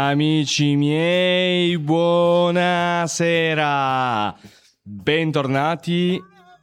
Amici miei, buonasera. Bentornati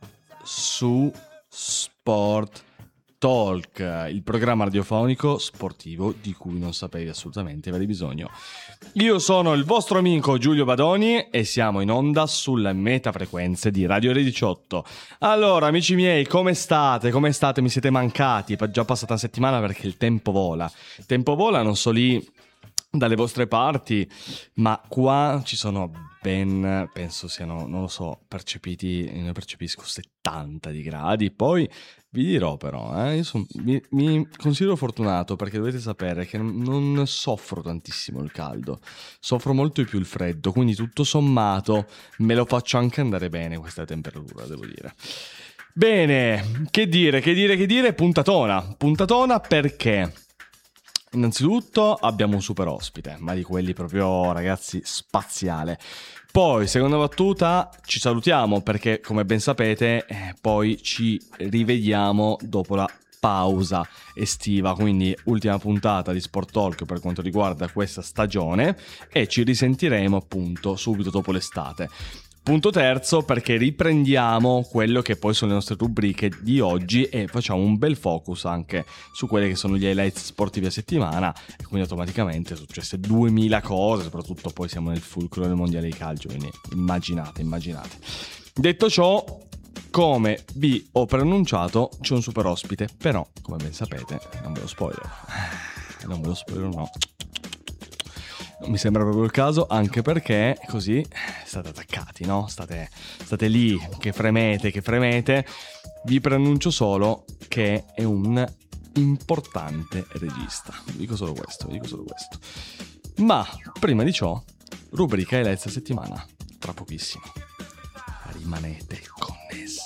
su Sport Talk, il programma radiofonico sportivo di cui non sapevi assolutamente avere bisogno. Io sono il vostro amico Giulio Badoni e siamo in onda sulle metafrequenze di Radio Re 18. Allora, amici miei, come state? Come state? Mi siete mancati? È già passata una settimana perché il tempo vola. Il tempo vola non so lì dalle vostre parti, ma qua ci sono ben, penso siano, non lo so, ne percepisco 70 di gradi. Poi vi dirò però, io mi considero fortunato perché dovete sapere che non soffro tantissimo il caldo, soffro molto di più il freddo, quindi tutto sommato me lo faccio anche andare bene questa temperatura, devo dire. Bene, che dire, puntatona perché? Innanzitutto abbiamo un super ospite, ma di quelli proprio, ragazzi, spaziale. Poi, seconda battuta, ci salutiamo perché, come ben sapete, poi ci rivediamo dopo la pausa estiva, quindi ultima puntata di Sport Talk per quanto riguarda questa stagione e ci risentiremo appunto subito dopo l'estate. Punto terzo, perché riprendiamo quello che poi sono le nostre rubriche di oggi e facciamo un bel focus anche su quelli che sono gli highlights sportivi a settimana e quindi automaticamente sono successe 2000 cose, soprattutto poi siamo nel fulcro del mondiale di calcio, quindi immaginate. Detto ciò, come vi ho preannunciato, c'è un super ospite, però come ben sapete non ve lo spoilerò, no. Non mi sembra proprio il caso, anche perché così state attaccati, no? State lì, che fremete. Vi preannuncio solo che è un importante regista. Vi dico solo questo. Ma, prima di ciò, rubrica highlights a settimana. Tra pochissimo. Rimanete connessi.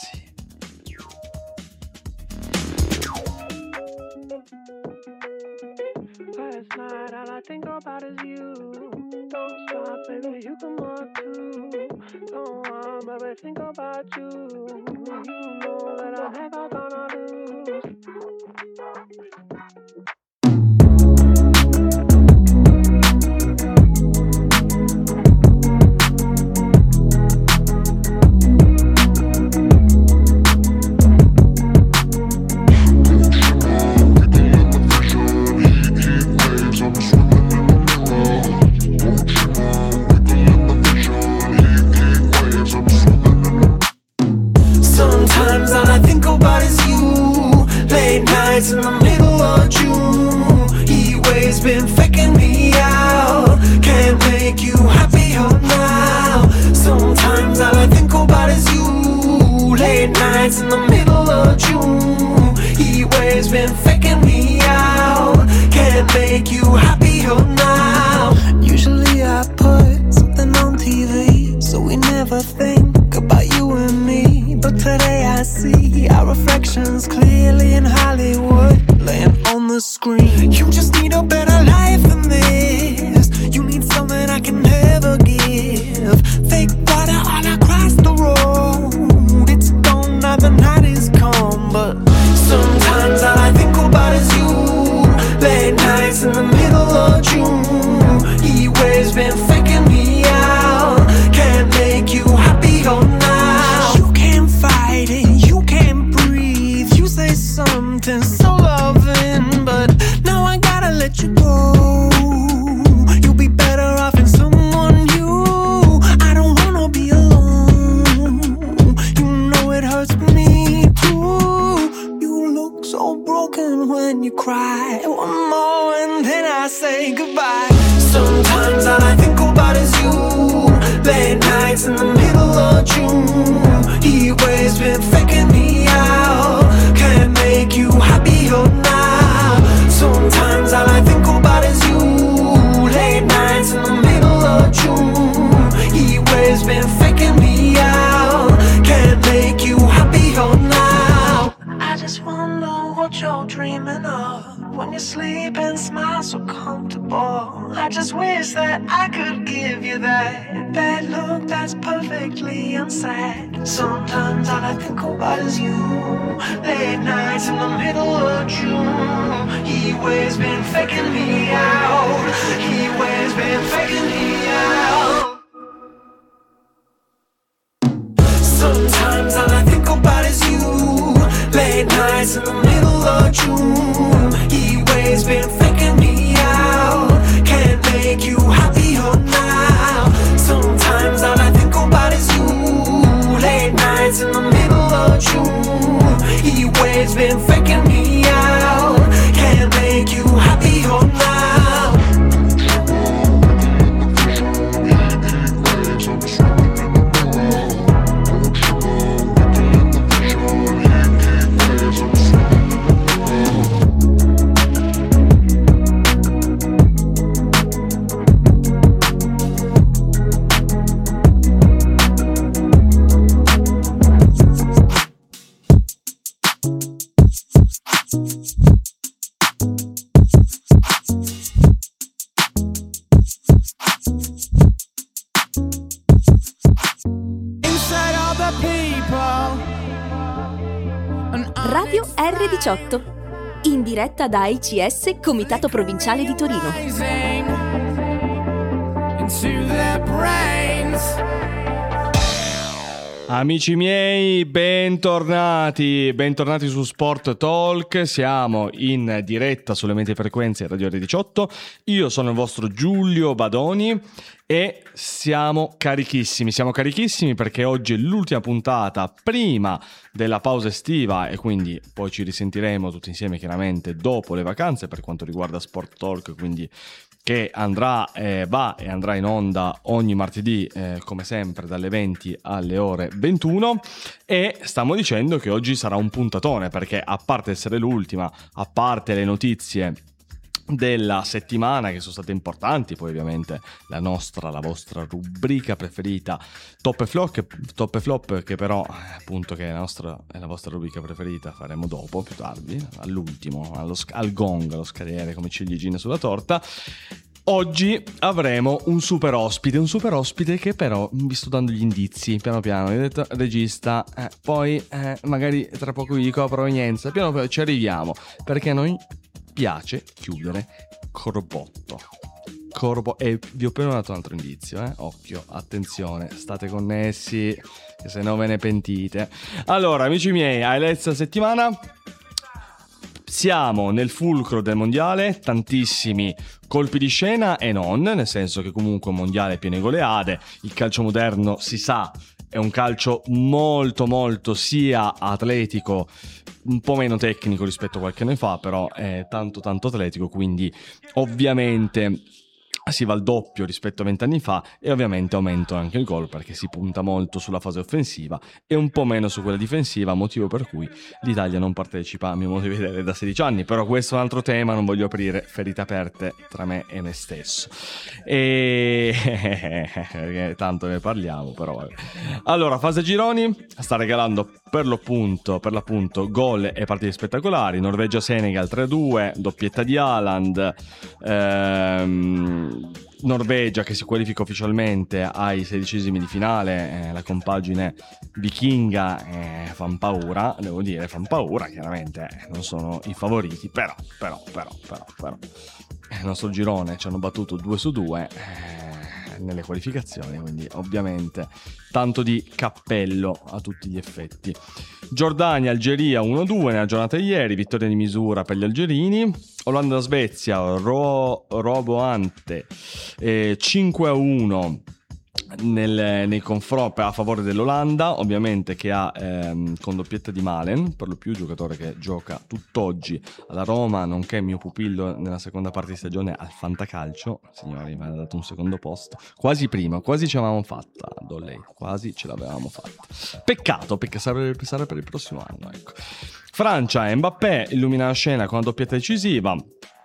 Last night all I think about is you. Don't stop, baby, you can walk too. Don't want, baby, think about you. You know that I'm never gonna lose. Sometimes all I think about is you. Late nights in the middle of June. Heat waves been faking me out. Can't make you happier now. Sometimes all I think about is you. Late nights in the middle of June. Heat waves been faking me out. Can't make you happier now. Usually I put something on TV, so we never think about you and me. But today I see our reflections clearly in Hollywood, laying on the screen. You just need a better life than this. You need something I can never give. Fake water all across the road. It's gone now, the night is come. But sometimes all I think about is you. Late nights in the middle of June. Heat waves been faking me out. Can't make you happier now. You can't fight it, you can't breathe. You say something so loving, but now I gotta let you go. You'll be better off in someone new. I don't wanna be alone. You know it hurts me too. You look so broken when you cry. One more and then I say goodbye. Sometimes all I think about is you. Late nights in the middle of June. Heat waves been faking me out. Can't make you happier now. Sometimes all I think about is you. Late nights in the middle of June. Heat waves been faking me out. Can't make you happier now. I just wonder what you're dreaming of. when you sleep and smile so comfortable. I just wish that I could give you that look that's perfectly unsaid. Sometimes all I think about is you. Late nights in the middle of June. He always been faking me out. He always been faking me out. Sometimes all I think about is you. Late nights in the middle of June. He always been faking me out. Can't make you happier now. Sometimes all I think about is you. Late nights in the middle of June. He always been faking me out. Can't make you happier now. Radio R18, in diretta da ICS Comitato Provinciale di Torino. Amici miei, bentornati su Sport Talk. Siamo in diretta sulle medie frequenze Radio R18. Io sono il vostro Giulio Badoni e siamo carichissimi perché oggi è l'ultima puntata prima della pausa estiva e quindi poi ci risentiremo tutti insieme chiaramente dopo le vacanze per quanto riguarda Sport Talk, quindi che andrà in onda ogni martedì come sempre dalle 20 alle ore 21 e stiamo dicendo che oggi sarà un puntatone perché a parte essere l'ultima, a parte le notizie della settimana che sono state importanti, poi ovviamente la vostra rubrica preferita Top e Flop che però appunto che è la vostra rubrica preferita faremo dopo, più tardi, all'ultimo, al gong, allo scariere come ciliegine sulla torta. Oggi avremo un super ospite che però vi sto dando gli indizi piano piano. Vi ho detto regista, poi magari tra poco vi dico la provenienza, piano piano ci arriviamo perché a noi piace chiudere Corbo, e vi ho appena dato un altro indizio, occhio, attenzione, state connessi che se no ve ne pentite. Allora amici miei, highlights settimana. Siamo nel fulcro del mondiale, tantissimi colpi di scena e non, nel senso che comunque un mondiale pieno di goleade, il calcio moderno si sa è un calcio molto sia atletico, un po' meno tecnico rispetto a qualche anno fa, però è tanto atletico, quindi ovviamente si va al doppio rispetto a 20 anni fa e ovviamente aumentano anche il gol perché si punta molto sulla fase offensiva e un po' meno su quella difensiva, motivo per cui l'Italia non partecipa a mio modo di vedere da 16 anni, però questo è un altro tema, non voglio aprire ferite aperte tra me e me stesso e tanto ne parliamo, però vabbè. Allora, fase gironi sta regalando per l'appunto gol e partite spettacolari. Norvegia-Senegal 3-2, doppietta di Haaland, Norvegia che si qualifica ufficialmente ai 16esimi di finale, la compagine vichinga fan paura, devo dire, chiaramente non sono i favoriti, però il nostro girone ci hanno battuto 2-2 nelle qualificazioni, quindi ovviamente tanto di cappello a tutti gli effetti. Giordania-Algeria 1-2 nella giornata di ieri, vittoria di misura per gli algerini. Olanda-Svezia, Roboante 5-1 nei confronti a favore dell'Olanda, ovviamente che ha con doppietta di Malen, per lo più giocatore che gioca tutt'oggi alla Roma, nonché mio pupillo nella seconda parte di stagione al Fantacalcio. Signori, mi ha dato un secondo posto, quasi ce l'avevamo fatta, quasi ce l'avevamo fatta. Peccato, perché sarà per il prossimo anno, ecco. Francia, Mbappé illumina la scena con una doppietta decisiva.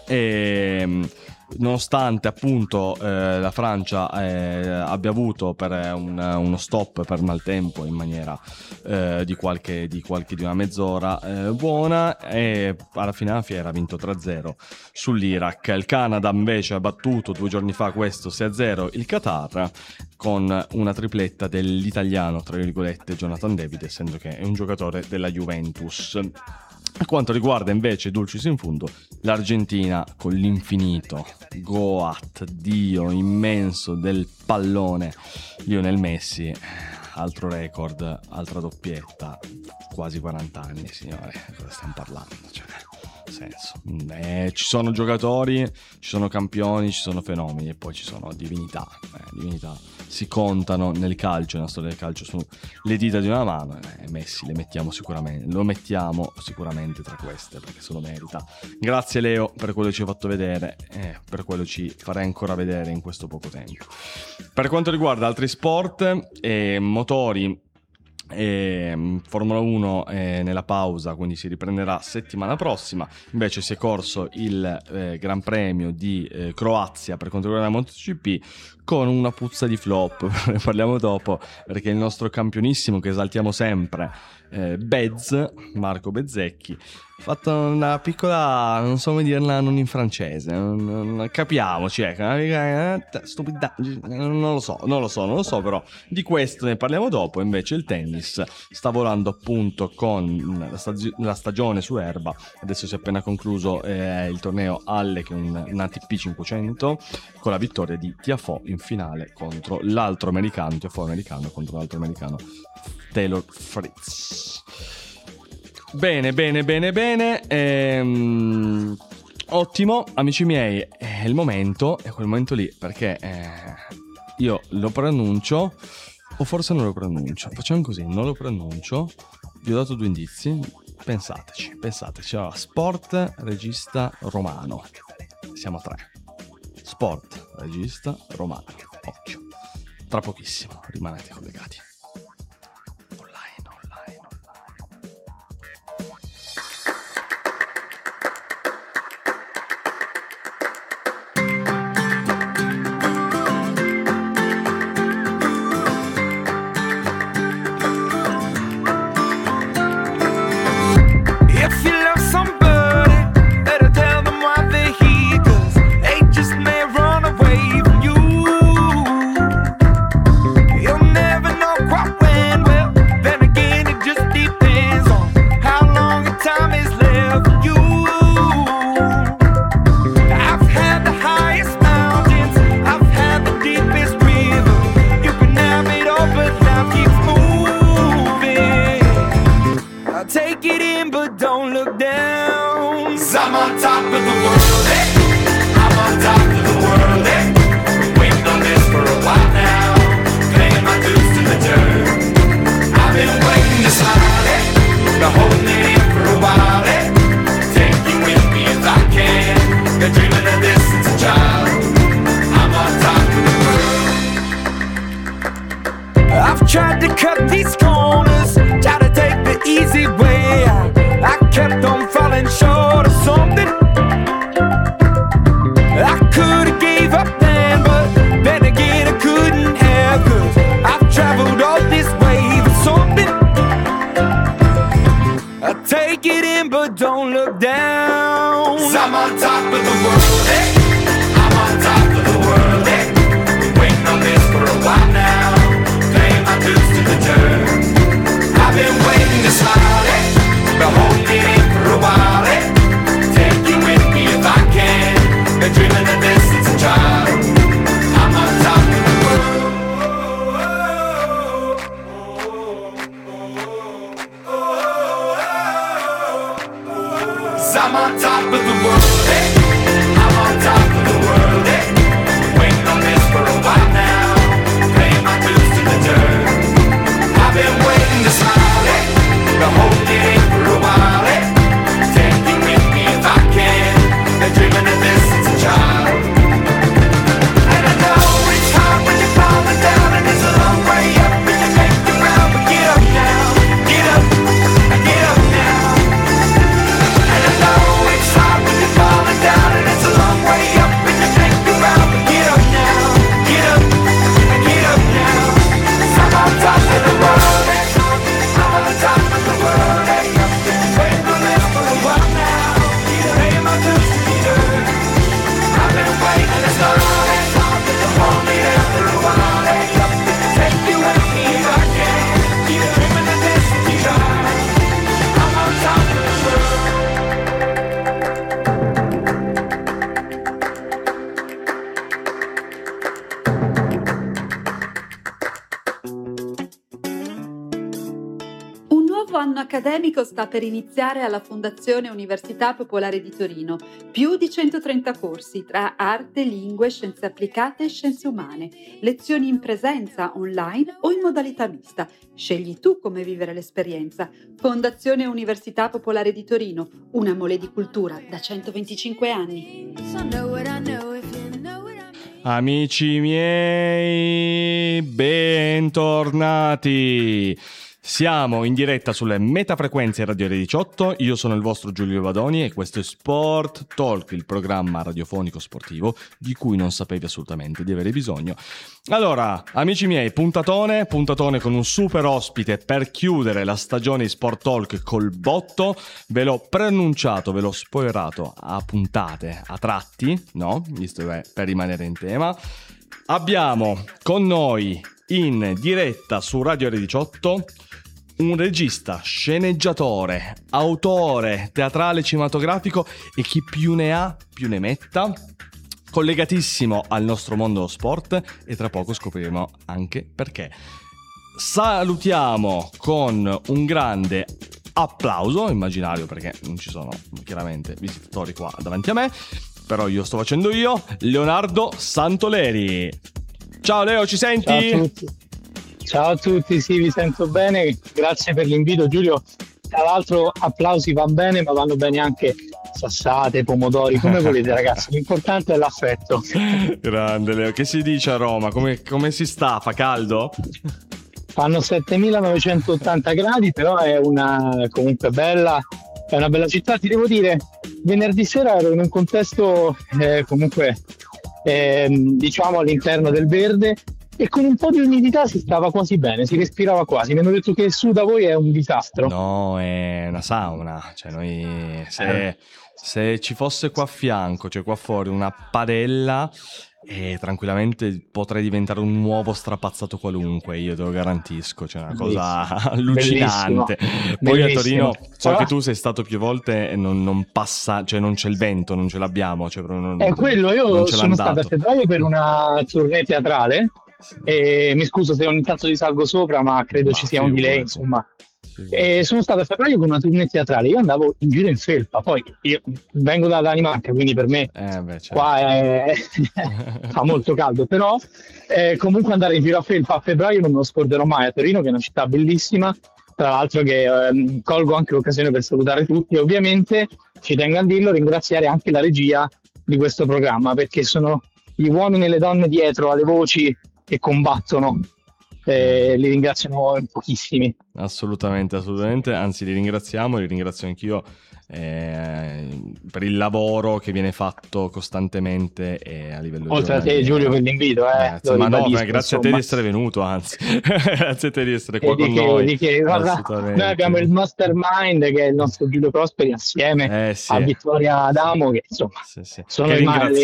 e nonostante appunto la Francia abbia avuto per uno stop per maltempo in maniera di una mezz'ora buona, e alla fine la fiera ha vinto 3-0 sull'Iraq. Il Canada invece ha battuto 2 giorni fa questo 6-0 il Qatar, con una tripletta dell'italiano tra virgolette Jonathan David, essendo che è un giocatore della Juventus. Per quanto riguarda invece Dulcis in fundo, l'Argentina con l'infinito Goat, dio immenso del pallone, Lionel Messi, altro record, altra doppietta, quasi 40 anni, signore, cosa stiamo parlando? Cioè, senso. Ci sono giocatori, ci sono campioni, ci sono fenomeni e poi ci sono divinità. Divinità si contano nel calcio, nella storia del calcio sono le dita di una mano, Messi lo mettiamo sicuramente tra queste, perché se lo merita. Grazie Leo per quello che ci hai fatto vedere, per quello ci farai ancora vedere in questo poco tempo. Per quanto riguarda altri sport e motori, Formula 1 nella pausa, quindi si riprenderà settimana prossima. Invece si è corso il Gran Premio di Croazia per quanto riguarda la MotoGP, con una puzza di flop. Ne parliamo dopo, perché il nostro campionissimo che esaltiamo sempre, Marco Bezzecchi, ha fatto una piccola, non so come dirla, non in francese, non capiamoci, stupidaggine, non lo so, però di questo ne parliamo dopo. Invece il tennis sta volando appunto con la stagione su erba. Adesso si è appena concluso il torneo Halle, che è un ATP 500, con la vittoria di Tiafoe in finale contro l'altro americano, contro l'altro americano Taylor Fritz. Bene. Ottimo, amici miei, è il momento, è quel momento lì, perché io lo pronuncio, o forse non lo pronuncio. Facciamo così, non lo pronuncio. Vi ho dato 2 indizi, pensateci. Allora, sport, regista, romano. Siamo a 3. Sport, regista, romano. Occhio. Tra pochissimo, rimanete collegati. Tried to cut these corners, tried to take the easy way out. I kept on falling short of something. I could've gave up then, but then again I couldn't have, 'cause I've traveled all this way for something. I take it in but don't look down. 'Cause I'm on top of the world, eh? I'm on top of the world, eh? Been waiting on this for a while now. I've been waiting to smile, been holding it in for a while, take you with me if I can, been dreaming of this since a child. I'm on top of the world. 'Cause I'm on top of the world, I'm on top of the world, waiting on this for a while now, paying my dues to the dirt. I've been waiting to smile, been holding it in for a while, take you with me if I can, been dreaming of this since a child. And I know it's hard when you're falling down, and it's a long way up and you make the ground, but get up now, get up now. And I know it's hard when you're falling down, nuovo anno accademico sta per iniziare alla Fondazione Università Popolare di Torino. Più di 130 corsi tra arte, lingue, scienze applicate e scienze umane. Lezioni in presenza, online o in modalità mista. Scegli tu come vivere l'esperienza. Fondazione Università Popolare di Torino, una mole di cultura da 125 anni. Amici miei, bentornati! Siamo in diretta sulle metafrequenze Radio R18, io sono il vostro Giulio Badoni e questo è Sport Talk, il programma radiofonico sportivo di cui non sapevi assolutamente di avere bisogno. Allora, amici miei, puntatone con un super ospite per chiudere la stagione di Sport Talk col botto. Ve l'ho preannunciato, ve l'ho spoilerato a puntate, a tratti, no? Visto che per rimanere in tema. Abbiamo con noi in diretta su Radio R18 un regista, sceneggiatore, autore teatrale cinematografico e chi più ne ha più ne metta, collegatissimo al nostro mondo sport e tra poco scopriremo anche perché. Salutiamo con un grande applauso immaginario perché non ci sono chiaramente visitatori qua davanti a me, però io sto facendo io, Leonardo Santoleri. Ciao Leo, ci senti? Ciao a tutti. Ciao a tutti, sì, vi sento bene, grazie per l'invito Giulio. Tra l'altro applausi va bene, ma vanno bene anche sassate, pomodori, come volete ragazzi, l'importante è l'affetto. Grande Leo, che si dice a Roma? Come si sta? Fa caldo? Fanno 7980 gradi, però è una comunque bella, è una bella città. Ti devo dire, venerdì sera ero in un contesto comunque diciamo all'interno del verde e con un po' di umidità si stava quasi bene, si respirava quasi. Mi hanno detto che su da voi è un disastro. No, è una sauna, cioè noi se ci fosse qua a fianco, cioè qua fuori una padella, tranquillamente potrei diventare un nuovo strapazzato qualunque, io te lo garantisco, cioè una cosa allucinante. Bellissimo. Poi Bellissimo. a Torino so che tu sei stato più volte e non passa, cioè non c'è il vento, non ce l'abbiamo, cioè è quello, io sono stato a febbraio per una tournée teatrale e mi scuso se ogni tanto ti salgo sopra, ma credo ci sia un delay, insomma. E sono stato a febbraio con una tournée teatrale, io andavo in giro in felpa, poi io vengo da Danimarca, quindi per me certo. Qua fa molto caldo, però comunque andare in giro a felpa a febbraio non me lo scorderò mai. A Torino, che è una città bellissima, tra l'altro, che colgo anche l'occasione per salutare tutti, ovviamente ci tengo a dirlo, ringraziare anche la regia di questo programma, perché sono gli uomini e le donne dietro alle voci che combattono, li ringraziano pochissimi. Assolutamente, anzi li ringrazio anch'io per il lavoro che viene fatto costantemente a livello oltre a te Giulio per l'invito, grazie, ma no, grazie a te di essere venuto, anzi grazie a te di essere qua con noi. Noi abbiamo il mastermind che è il nostro Giulio Prosperi assieme a Vittoria Adamo, che insomma sono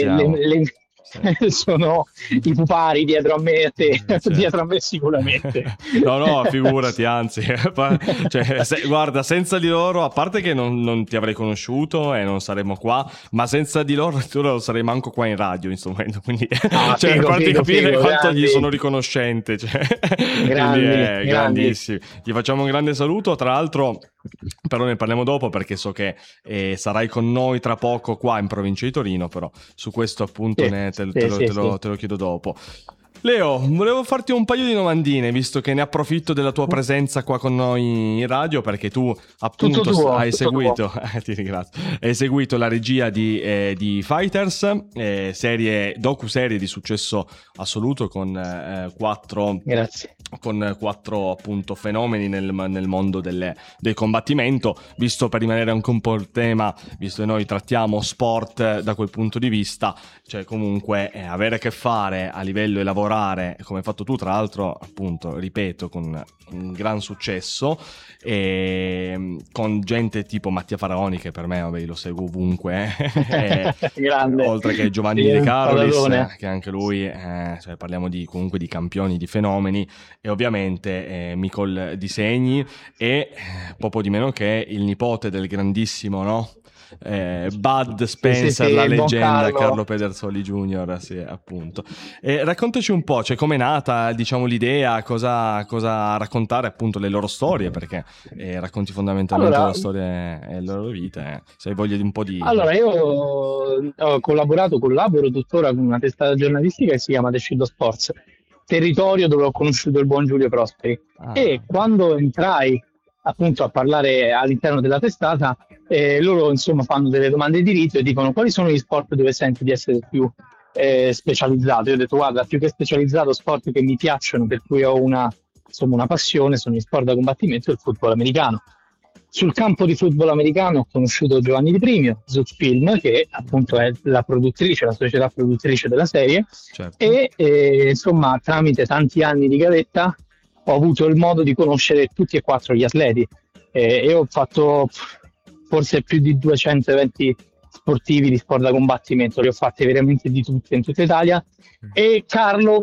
sono i pupari dietro a me e a te, dietro a me sicuramente. No, figurati, anzi, cioè, guarda, senza di loro, a parte che non ti avrei conosciuto e non saremmo qua, ma senza di loro tu non sarei manco qua in radio in questo momento, quindi per farti capire quanto grandi. Gli sono riconoscente, cioè, grandissimi. Gli facciamo un grande saluto, tra l'altro. Però ne parliamo dopo perché so che sarai con noi tra poco qua in provincia di Torino, però su questo appunto te lo chiedo dopo. Leo, volevo farti un paio di domandine, visto che ne approfitto della tua presenza qua con noi in radio, perché tu appunto hai seguito ti ringrazio, hai seguito la regia di Fighters, docuserie di successo assoluto con 4 appunto fenomeni nel mondo del combattimento, visto per rimanere anche un po' il tema, visto che noi trattiamo sport da quel punto di vista, cioè comunque avere a che fare a livello e lavorare come hai fatto tu, tra l'altro appunto ripeto con un gran successo, e con gente tipo Mattia Faraoni, che per me lo seguo ovunque, grande, oltre che Giovanni De Carolis, che anche lui cioè parliamo comunque di campioni, di fenomeni, e ovviamente Micol Di Segni e poco di meno che il nipote del grandissimo Bud Spencer, sì, la il buon leggenda, Carlo. Carlo Pedersoli Jr., sì, appunto. Raccontaci un po', cioè com'è nata, diciamo, l'idea, cosa raccontare, appunto, le loro storie, perché racconti fondamentalmente Allora, la storia e le loro vite, se hai voglia di un po' di... io ho collaboro tuttora con una testata giornalistica che si chiama The Shield of Sports, territorio dove ho conosciuto il buon Giulio Prosperi. E quando entrai appunto a parlare all'interno della testata, loro insomma fanno delle domande di rito e dicono quali sono gli sport dove senti di essere più specializzato. Io ho detto guarda, più che specializzato, sport che mi piacciono, per cui ho una passione, sono gli sport da combattimento e il football americano. Sul campo di football americano ho conosciuto Giovanni Di Primio, Zoot Film, che appunto è la società produttrice della serie, Certo. e insomma tramite tanti anni di gavetta ho avuto il modo di conoscere tutti e quattro gli atleti e ho fatto forse più di 200 eventi sportivi di sport da combattimento, li ho fatti veramente di tutti in tutta Italia. E Carlo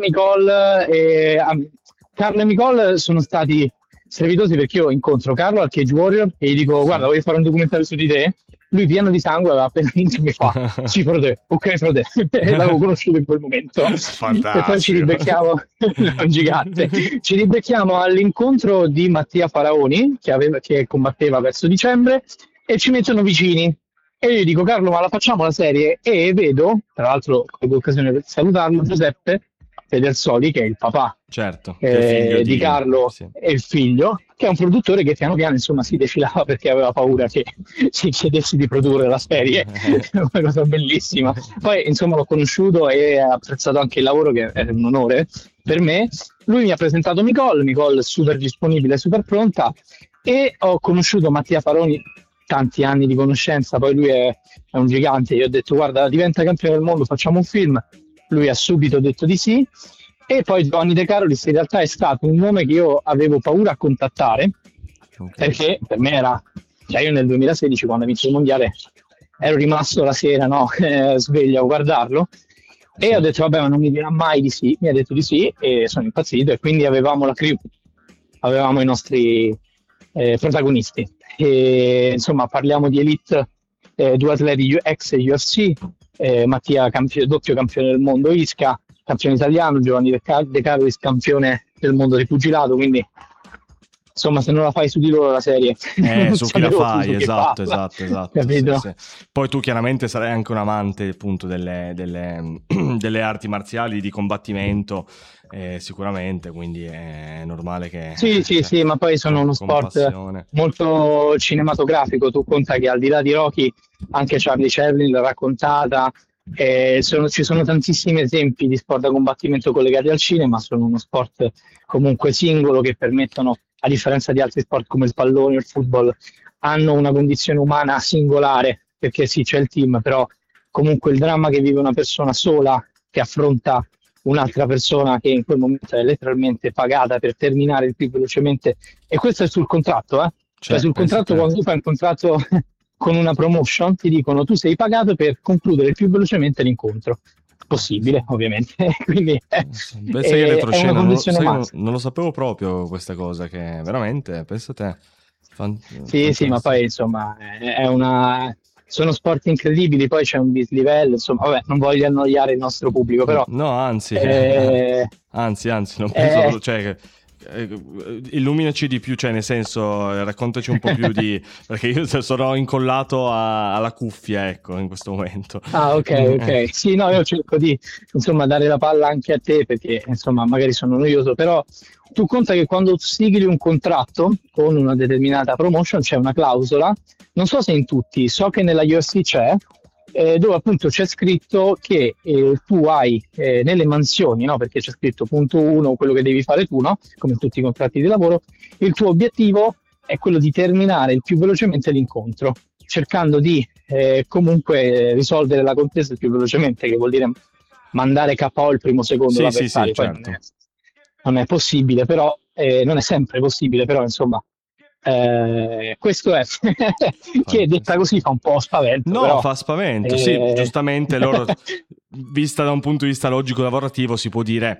e Nicole sono stati strepitosi, perché io incontro Carlo al Cage Warrior e gli dico guarda, voglio fare un documentario su di te. Lui pieno di sangue aveva appena vinto, mi fa sì frate, ok frate, e l'avevo conosciuto in quel momento. Fantastico. E poi ci ribecchiamo un gigante, ci ribecchiamo all'incontro di Mattia Faraoni che combatteva verso dicembre e ci mettono vicini e io gli dico Carlo, ma la facciamo la serie? E vedo, tra l'altro colgo l'occasione per salutarlo, Giuseppe Pedersoli, che è il papà Certo, che è figlio di Carlo, sì. e il figlio, che è un produttore che piano piano insomma si defilava perché aveva paura che ci chiedessi di produrre la serie. È una cosa bellissima. Poi insomma l'ho conosciuto e ho apprezzato anche il lavoro, che è un onore per me. Lui mi ha presentato Nicole super disponibile, super pronta, e ho conosciuto Mattia Faroni, tanti anni di conoscenza, poi lui è un gigante. Io ho detto guarda, diventa campione del mondo, facciamo un film. Lui ha subito detto di sì. E poi Giovanni De Carolis in realtà è stato un nome che io avevo paura a contattare, perché per me era, cioè io nel 2016 quando ha vinto il mondiale ero rimasto la sera sveglio a guardarlo e ho detto vabbè, ma non mi dirà mai di sì. Mi ha detto di sì e sono impazzito, e quindi avevamo la crew, avevamo i nostri protagonisti e insomma parliamo di elite, due atleti ex UFC, Mattia doppio campione del mondo ISCA, campione italiano, Giovanni De Carolis campione del mondo del pugilato, quindi insomma se non la fai su di loro la serie su chi la fai, esatto, capito? Sì. Poi tu chiaramente sarai anche un amante appunto delle arti marziali di combattimento, sicuramente, quindi è normale che sì, ma poi sono uno sport passione. Molto cinematografico. Tu conta che al di là di Rocky anche Charlie Chaplin l'ha raccontata, ci sono tantissimi esempi di sport da combattimento collegati al cinema. Sono uno sport comunque singolo, che permettono, a differenza di altri sport come il pallone o il football, hanno una condizione umana singolare, perché sì, c'è il team, però comunque il dramma che vive una persona sola che affronta un'altra persona che in quel momento è letteralmente pagata per terminare il più velocemente, e questo è sul contratto, cioè sul contratto, quando tu fai un contratto con una promotion ti dicono tu sei pagato per concludere il più velocemente l'incontro possibile, ovviamente. Quindi pensa che retroscena, non lo sapevo proprio questa cosa, che veramente, pensa te. Sì, ma poi insomma sono sport incredibili, poi c'è un dislivello, insomma, vabbè, non voglio annoiare il nostro pubblico, però no, anzi, non penso, cioè illuminaci di più, cioè nel senso raccontaci un po' più di, perché io sono incollato alla cuffia, ecco, in questo momento. Ok. Sì, no, io cerco di insomma dare la palla anche a te, perché insomma magari sono noioso, però tu conta che quando sigli un contratto con una determinata promotion c'è una clausola, non so se in tutti, so che nella UFC c'è, dove appunto c'è scritto che tu hai nelle mansioni, no? Perché c'è scritto punto 1 quello che devi fare tu, no? Come tutti i contratti di lavoro, il tuo obiettivo è quello di terminare il più velocemente l'incontro, cercando di comunque risolvere la contesa il più velocemente, che vuol dire mandare KO il primo secondo l'avversario. Sì, certo. Non è possibile, però non è sempre possibile, però insomma Questo è che detta così fa un po' spavento. No, però, fa spavento, sì, giustamente loro, vista da un punto di vista logico lavorativo, si può dire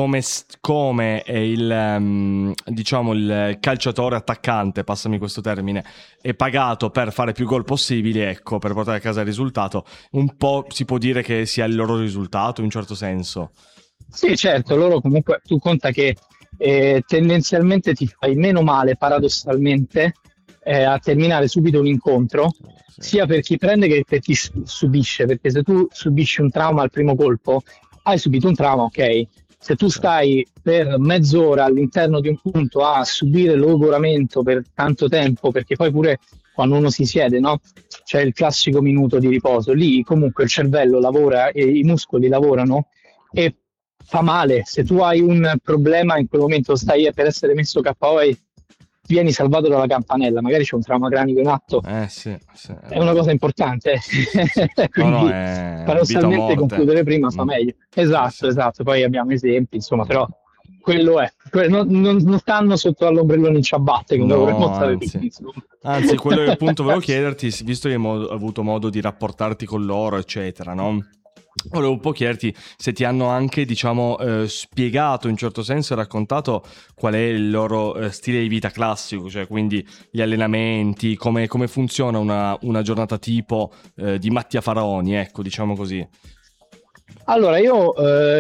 come è diciamo il calciatore attaccante, passami questo termine, è pagato per fare più gol possibili, ecco, per portare a casa il risultato, un po' si può dire che sia il loro risultato in un certo senso. Sì, certo, loro comunque, tu conta che tendenzialmente ti fai meno male paradossalmente a terminare subito un incontro, sia per chi prende che per chi subisce, perché se tu subisci un trauma al primo colpo, hai subito un trauma, ok. Se tu stai per mezz'ora all'interno di un punto a subire logoramento per tanto tempo, perché poi pure quando uno si siede, no? C'è il classico minuto di riposo, lì comunque il cervello lavora e i muscoli lavorano e fa male. Se tu hai un problema in quel momento, stai per essere messo KO e vieni salvato dalla campanella, magari c'è un trauma cranico in atto, Sì. è una cosa importante. Quindi è paradossalmente concludere prima fa meglio. Esatto, poi abbiamo esempi, insomma, però quello è. Non stanno sotto all'ombrellone in ciabatte, come dovremmo stare tutti. Anzi, quello che appunto volevo chiederti, visto che hai avuto modo di rapportarti con loro, eccetera, no? Volevo un po' chiederti se ti hanno anche, diciamo, spiegato in un certo senso e raccontato qual è il loro stile di vita classico, cioè quindi gli allenamenti, come funziona una giornata tipo di Mattia Faraoni, ecco, diciamo così. Allora, io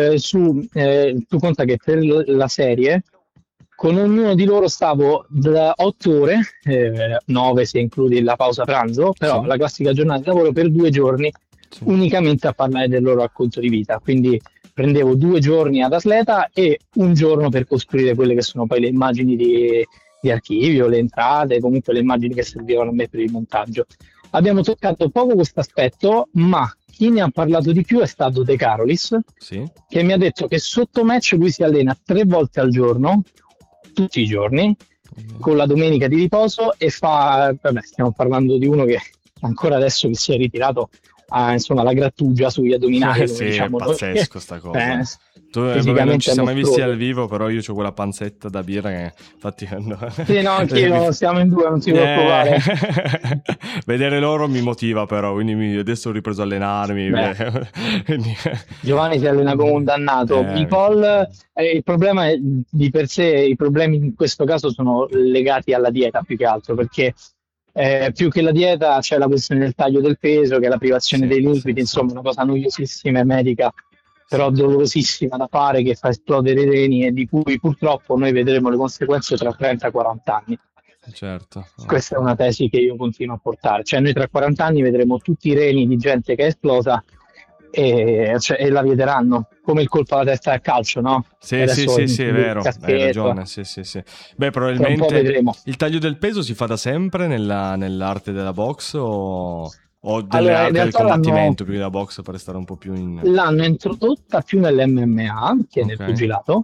tu conta che per la serie con ognuno di loro stavo da 8 ore, 9 se includi la pausa pranzo, però Sì. la classica giornata di lavoro per 2 giorni unicamente a parlare del loro racconto di vita. Quindi prendevo 2 giorni ad atleta e un giorno per costruire quelle che sono poi le immagini di archivio, le entrate, comunque le immagini che servivano a me per il montaggio. Abbiamo toccato poco questo aspetto, ma chi ne ha parlato di più è stato De Carolis, Sì. che mi ha detto che sotto match lui si allena 3 volte al giorno, tutti i giorni, con la domenica di riposo, e stiamo parlando di uno che ancora adesso che si è ritirato ha insomma la grattugia sugli addominali. Sì, diciamo è pazzesco sta cosa. Tu fisicamente non ci siamo mai visti mostruoso. al vivo, però io ho quella panzetta da birra che infatti Sì, no, anch'io, siamo in 2, non si preoccupare. Vedere loro mi motiva, però quindi adesso ho ripreso a allenarmi. Quindi... Giovanni si allena come un dannato. Nicole, il problema è di per sé, i problemi in questo caso sono legati alla dieta più che altro, perché più che la dieta c'è la questione del taglio del peso, che è la privazione dei liquidi, insomma una cosa noiosissima e medica, però dolorosissima da fare, che fa esplodere i reni e di cui purtroppo noi vedremo le conseguenze tra 30 e 40 anni. Certo. Questa è una tesi che io continuo a portare, cioè noi tra 40 anni vedremo tutti i reni di gente che è esplosa e la vieteranno, come il colpo alla testa del calcio, no? Sì, è vero, hai ragione, sì. Beh, probabilmente il taglio del peso si fa da sempre nell'arte della box o delle arti del combattimento più che della box, per stare un po' più in... L'hanno introdotta più nell'MMA che nel pugilato.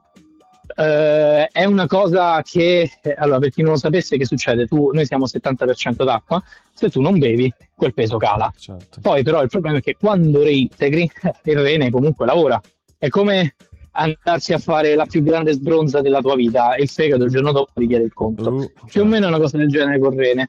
È una cosa che, allora, per chi non lo sapesse, che succede? Noi siamo 70% d'acqua, se tu non bevi quel peso cala. Certo. Poi però il problema è che quando reintegri il rene comunque lavora, è come andarsi a fare la più grande sbronza della tua vita e il fegato il giorno dopo richiede il conto. Più o meno è una cosa del genere col rene.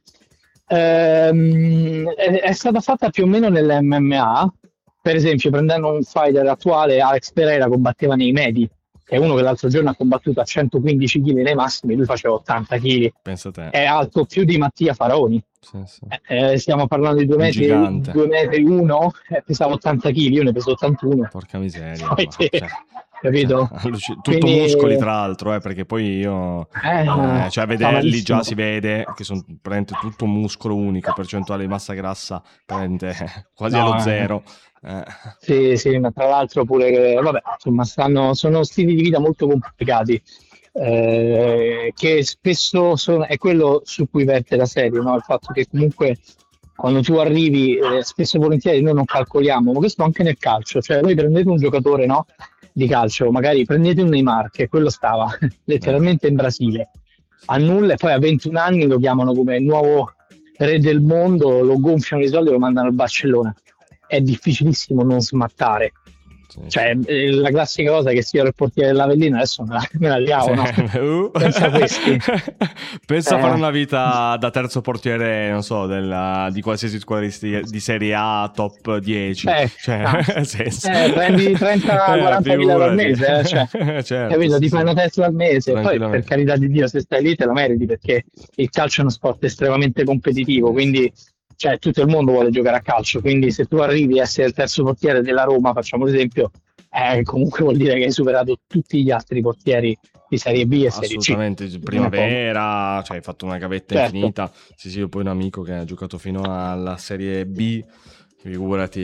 È stata fatta più o meno nell'MMA, per esempio prendendo un fighter attuale, Alex Pereira combatteva nei medi, che è uno che l'altro giorno ha combattuto a 115 kg nei massimi, lui faceva 80 kg. Pensa te. È alto più di Mattia Faraoni. Sì. Stiamo parlando di 2 metri 1, pesava 80 kg, io ne peso 81. Porca miseria. Capito? Tutto muscoli tra l'altro, perché poi io cioè a vederli già si vede che sono praticamente tutto muscolo unico, percentuale di massa grassa quasi allo zero. Sì, ma tra l'altro pure vabbè, insomma sono stili di vita molto complicati, che spesso è quello su cui verte la serie, no? Il fatto che comunque quando tu arrivi, spesso e volentieri noi non calcoliamo, ma questo anche nel calcio, cioè voi prendete un giocatore, no, di calcio, magari prendete un Neymar, che quello stava letteralmente in Brasile, a nulla, e poi a 21 anni lo chiamano come il nuovo re del mondo, lo gonfiano di soldi e lo mandano al Barcellona. È difficilissimo non smattare. Cioè, la classica cosa che sia il portiere dell'Avellino, adesso me la diamo, no? Pensa a questi. Pensa a fare una vita da terzo portiere, non so, di qualsiasi squadra di Serie A top 10. Prendi 30-40 mila al mese, certo, capito? Ti fai una testa al mese. Poi, per carità di Dio, se stai lì te lo meriti, perché il calcio è uno sport estremamente competitivo, quindi tutto il mondo vuole giocare a calcio, quindi se tu arrivi a essere il terzo portiere della Roma, facciamo l'esempio, comunque vuol dire che hai superato tutti gli altri portieri di Serie B e Serie C. Assolutamente, primavera, hai fatto una gavetta infinita. Sì, io poi un amico che ha giocato fino alla Serie B, figurati,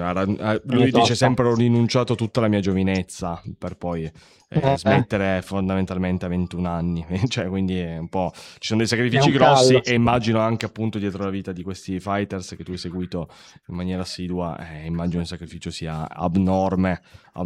lui dice sempre: ho rinunciato tutta la mia giovinezza per poi smettere fondamentalmente a 21 anni. Quindi è un po', ci sono dei sacrifici grossi, e immagino anche appunto dietro la vita di questi fighters che tu hai seguito in maniera assidua, immagino il sacrificio sia abnorme.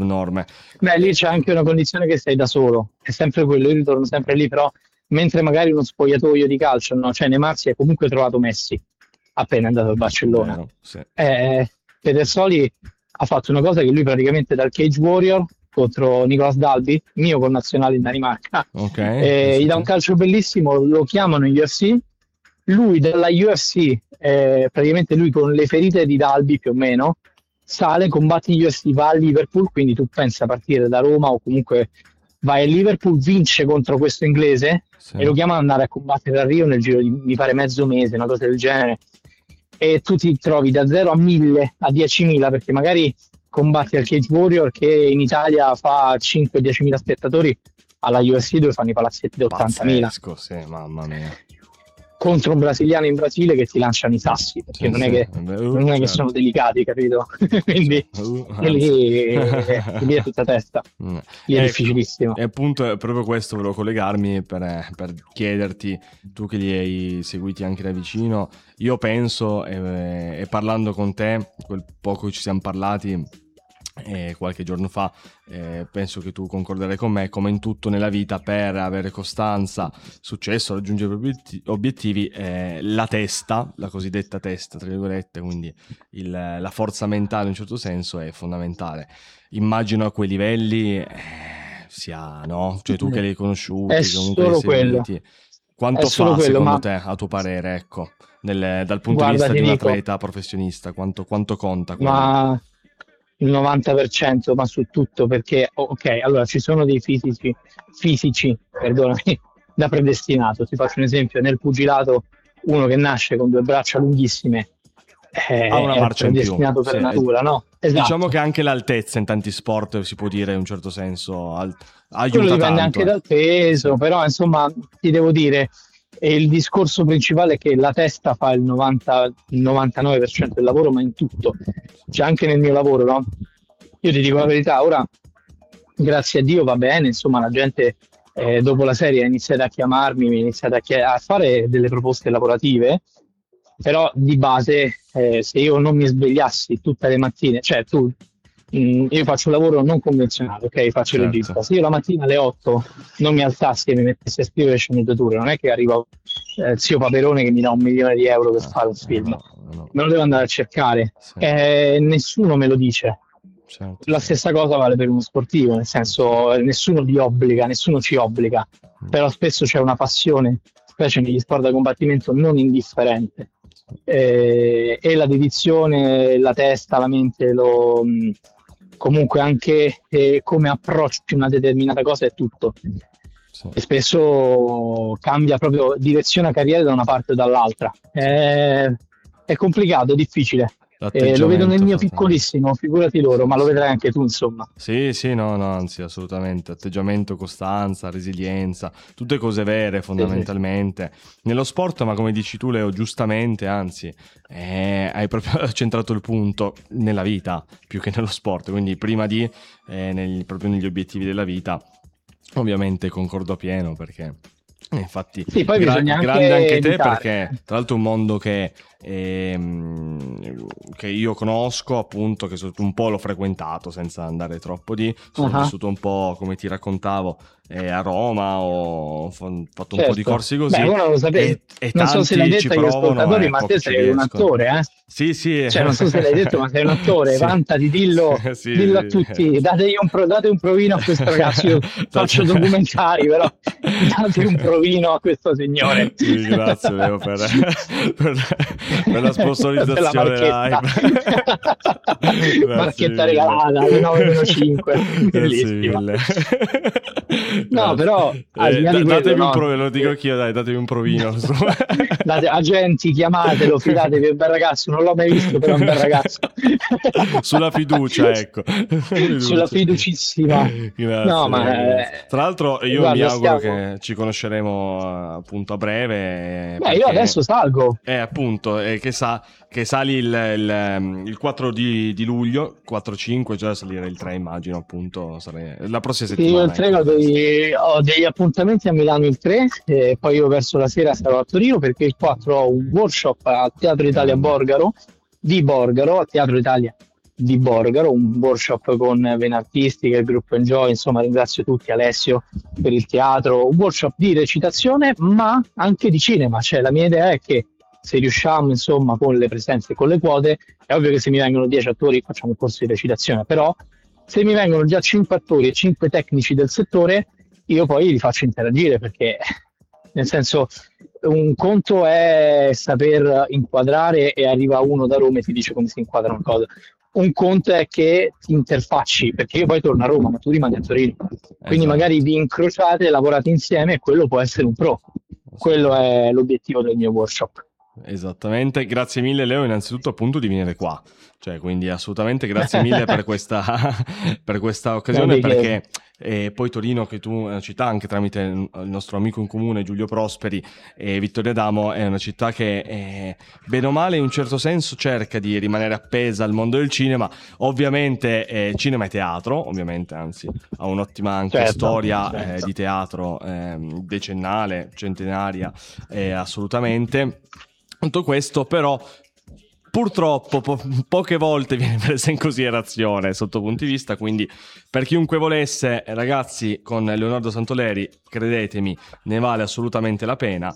Beh, lì c'è anche una condizione che sei da solo, è sempre quello, io ritorno sempre lì, però mentre magari uno spogliatoio di calcio, no? Neymar si è comunque trovato Messi appena è andato al Barcellona. Vero, sì. Pedersoli ha fatto una cosa che lui praticamente dal Cage Warrior contro Nicolas Dalby, mio connazionale in Danimarca, gli dà un calcio bellissimo, lo chiamano in UFC, lui dalla UFC, praticamente lui con le ferite di Dalby più o meno, sale, combatte in UFC, va a Liverpool, quindi tu pensa partire da Roma o comunque vai a Liverpool, vince contro questo inglese e lo chiamano ad andare a combattere a Rio nel giro di, mi pare, mezzo mese, una cosa del genere, e tu ti trovi da 0 a 1000 a 10.000, perché magari combatti al Cage Warrior che in Italia fa 5-10.000 spettatori, alla UFC dove fanno i palazzetti da 80.000. Sì, mamma mia. Contro un brasiliano in Brasile che ti lanciano i sassi, perché non è che sono delicati, capito? Quindi lì è tutta testa, lì è difficilissimo. E appunto è proprio questo, volevo collegarmi per chiederti, tu che li hai seguiti anche da vicino, io penso, e parlando con te, quel poco che ci siamo parlati qualche giorno fa, penso che tu concorderai con me, come in tutto nella vita, per avere costanza, successo, raggiungere obiettivi, la testa, la cosiddetta testa, tra virgolette, quindi la forza mentale in un certo senso è fondamentale. Immagino a quei livelli sia, no? Cioè tu che li hai conosciuti, è comunque solo li seguiti, quello. quanto fa secondo te, a tuo parere, ecco, dal punto di vista di un atleta professionista, quanto conta quello? Ma il 90%, ma su tutto, perché allora ci sono dei fisici, perdonami, da predestinato. Ti faccio un esempio: nel pugilato uno che nasce con 2 braccia lunghissime ha una marcia è in più, predestinato per natura, no? Esatto. Diciamo che anche l'altezza in tanti sport, si può dire in un certo senso, aiuta quello dipende tanto, anche dal peso, però insomma ti devo dire, il discorso principale è che la testa fa il 99% del lavoro, ma in tutto. C'è anche nel mio lavoro, no? Io ti dico la verità, ora grazie a Dio va bene, insomma la gente dopo la serie ha iniziato a chiamarmi, mi ha iniziato a fare delle proposte lavorative, però di base se io non mi svegliassi tutte le mattine, io faccio un lavoro non convenzionale, ok? Faccio il regista. Se io la mattina alle 8 non mi alzassi e mi mettessi a scrivere sceneggiature, non è che arriva zio Paperone che mi dà 1 milione di euro per fare un film. No. Me lo devo andare a cercare. Nessuno me lo dice. La stessa cosa vale per uno sportivo, nel senso, nessuno ci obbliga, però spesso c'è una passione, specie negli sport da combattimento, non indifferente. E la dedizione, la testa, la mente, comunque anche come approcci una determinata cosa è tutto. E spesso cambia proprio direzione a carriera da una parte o dall'altra. È complicato, difficile. Lo vedo nel mio piccolissimo, figurati loro, ma lo vedrai anche tu, insomma. Sì, no, anzi, assolutamente. Atteggiamento, costanza, resilienza, tutte cose vere fondamentalmente. Sì. Nello sport, ma come dici tu, Leo, giustamente, anzi, hai proprio centrato il punto nella vita più che nello sport, quindi prima di proprio negli obiettivi della vita, ovviamente concordo appieno, perché infatti sì, poi grande anche te, perché tra l'altro è un mondo che io conosco, appunto, che un po' l'ho frequentato senza andare troppo sono vissuto un po', come ti raccontavo, a Roma, ho fatto un po' di corsi così. Beh, uno lo sapete, non so se l'hai detto agli ascoltatori, ma te sei un attore, Sì, sì. Cioè, non so se l'hai detto, ma sei un attore, Sì. vantati, dillo, Sì, dillo a sì. tutti, date un provino a questo ragazzo, io faccio documentari, però date un provino a questo signore. Ti ringrazio Leo per la sponsorizzazione Per la live. Grazie marchetta mille. regalata alle 9:05. Grazie Bellissima. mille. No, Grazie. però al di là di quello, Datemi un no? provino, lo dico anch'io, dai, datemi un provino. Agenti, chiamatelo, fidatevi, è un bel ragazzo, non l'ho mai visto, però è un bel ragazzo. Sulla fiducia, ecco. Sulla fiducissima. Grazie. No, ma tra l'altro io guarda, mi auguro stiamo- che ci conosceremo appunto a breve. Beh, io adesso salgo. Appunto, che sali il 4 di luglio, 4-5, già salire il 3 immagino, appunto, la prossima Sì, io settimana. il 3 ho degli appuntamenti a Milano il 3, e poi io verso la sera sarò a Torino, perché il 4 ho un workshop al Teatro Italia Borgaro, al Teatro Italia di Borgaro, un workshop con Venartistica, il gruppo Enjoy, insomma ringrazio tutti, Alessio per il teatro, un workshop di recitazione ma anche di cinema, cioè la mia idea è che se riusciamo insomma con le presenze e con le quote, è ovvio che se mi vengono 10 attori facciamo un corso di recitazione, però se mi vengono già 5 attori e 5 tecnici del settore, io poi li faccio interagire, perché nel senso, un conto è saper inquadrare e arriva uno da Roma e ti dice come si inquadra una cosa. Un conto è che ti interfacci, perché io poi torno a Roma, ma tu rimani a Torino. Quindi Esatto. magari vi incrociate, lavorate insieme e quello può essere un pro. Quello è l'obiettivo del mio workshop. Esattamente, grazie mille Leo innanzitutto appunto di venire qua, cioè quindi assolutamente grazie mille per questa occasione, perché poi Torino, che tu è una città anche tramite il nostro amico in comune Giulio Prosperi e Vittorio Adamo, è una città che bene o male in un certo senso cerca di rimanere appesa al mondo del cinema, ovviamente cinema e teatro, ovviamente, anzi ha un'ottima anche storia di teatro decennale, centenaria, assolutamente. Tutto questo però purtroppo poche volte viene presa in considerazione sotto punti di vista, quindi per chiunque volesse, ragazzi, con Leonardo Santoleri, credetemi, ne vale assolutamente la pena.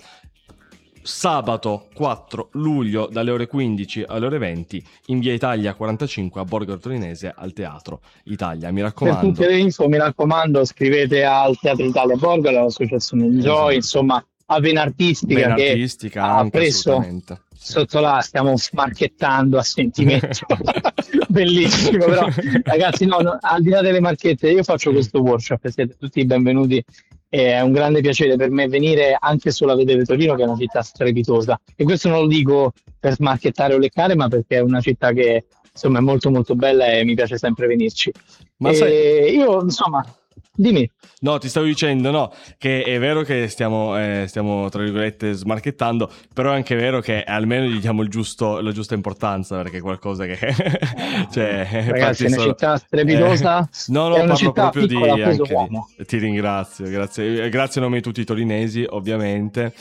Sabato 4 luglio dalle ore 15 alle ore 20 in via Italia 45 a Borgo Torinese al Teatro Italia, mi Per raccomando. tutte le info, mi raccomando, scrivete al Teatro Italia Borgaro, all'associazione Enjoy, Esatto. insomma a Venartistica, che ha anche preso assolutamente. sotto là, stiamo marchettando a sentimento. Bellissimo, però ragazzi, no, al di là delle marchette, io faccio questo workshop e siete tutti benvenuti. È un grande piacere per me venire anche solo a vedere Torino, che è una città strepitosa, e questo non lo dico per marchettare o leccare, ma perché è una città che insomma è molto molto bella e mi piace sempre venirci. Ma sai... io insomma, dimmi. No, ti stavo dicendo, no, che è vero che stiamo tra virgolette smarchettando, però è anche vero che almeno gli diamo la giusta importanza, perché è qualcosa che cioè, Ragazzi, è una città strepitosa, no, è una parlo città proprio piccola, di preso anche uomo. ti ringrazio, grazie a nome di tutti i torinesi, ovviamente.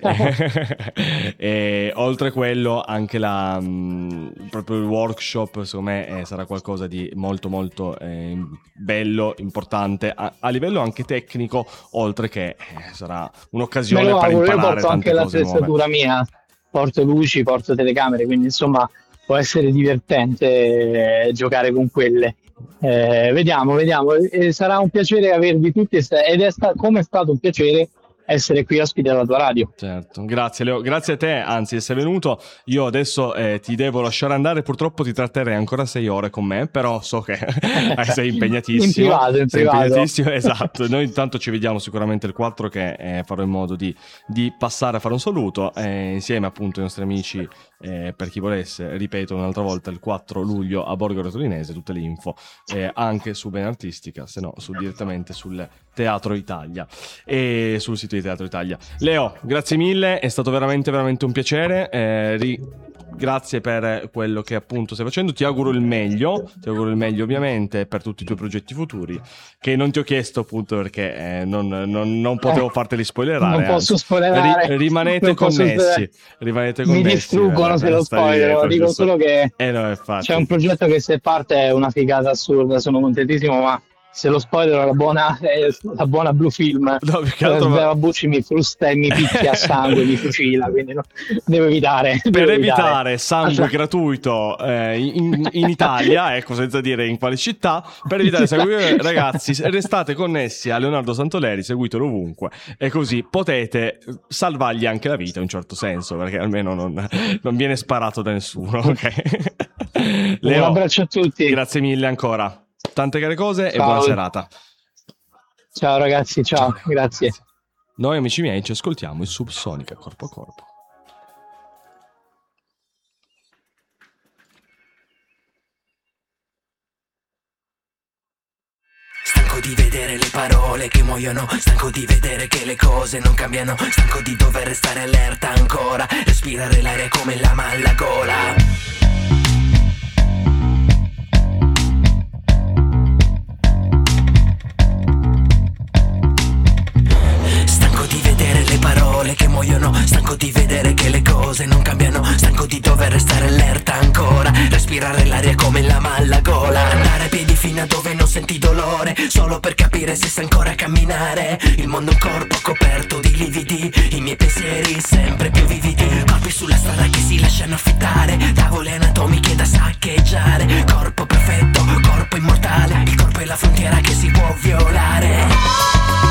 E oltre a quello anche proprio il workshop secondo me sarà qualcosa di molto molto bello, importante a livello anche tecnico, oltre che sarà un'occasione per auguro, imparare io porto tante anche cose l'attrezzatura nuove. mia, porto luci, porto telecamere, quindi insomma può essere divertente giocare con quelle. Vediamo, sarà un piacere avervi tutti ed come è stato un piacere essere qui ospite alla tua radio. Certo, grazie Leo, grazie a te, anzi essere venuto. Io adesso ti devo lasciare andare, purtroppo ti tratterei ancora 6 ore con me, però so che sei impegnatissimo. In privato. Impegnatissimo, esatto. Noi intanto ci vediamo sicuramente il 4, che farò in modo di passare a fare un saluto insieme appunto ai nostri amici, per chi volesse, ripeto un'altra volta, il 4 luglio a Borgo Torinese, tutte le info anche su Benartistica, se no direttamente sul Teatro Italia e sul sito di Teatro Italia. Leo, grazie mille, è stato veramente veramente un piacere, grazie per quello che appunto stai facendo, ti auguro il meglio ovviamente per tutti i tuoi progetti futuri, che non ti ho chiesto appunto perché non potevo farteli spoilerare. Non posso spoilerare. Rimanete connessi. Mi distruggono se lo spoiler, dico solo che no, c'è un progetto che se parte è una figata assurda, sono contentissimo, ma se lo spoiler la buona Blue Film, No, più che altro Sveva Bucci mi frusta e mi picchia a sangue, mi fucila, quindi devo evitare. Per evitare sangue gratuito in Italia, ecco, senza dire in quale città, per evitare sangue, ragazzi, restate connessi a Leonardo Santoleri, seguitelo ovunque, e così potete salvargli anche la vita in un certo senso, perché almeno non viene sparato da nessuno, ok? Leo, un abbraccio a tutti. Grazie mille ancora. Tante care cose. Ciao. E buona serata. Ciao ragazzi, ciao. Grazie. Noi amici miei ci ascoltiamo in Subsonica corpo a corpo. Stanco di vedere le parole che muoiono, stanco di vedere che le cose non cambiano, stanco di dover restare allerta ancora, respirare l'aria come lama alla gola. Parole che muoiono, stanco di vedere che le cose non cambiano, stanco di dover restare allerta ancora, respirare l'aria come lama alla gola, andare a piedi fino a dove non senti dolore, solo per capire se sai ancora camminare, il mondo è un corpo coperto di lividi, i miei pensieri sempre più vividi, corpi sulla strada che si lasciano affittare, tavole anatomiche da saccheggiare, corpo perfetto, corpo immortale, il corpo è la frontiera che si può violare.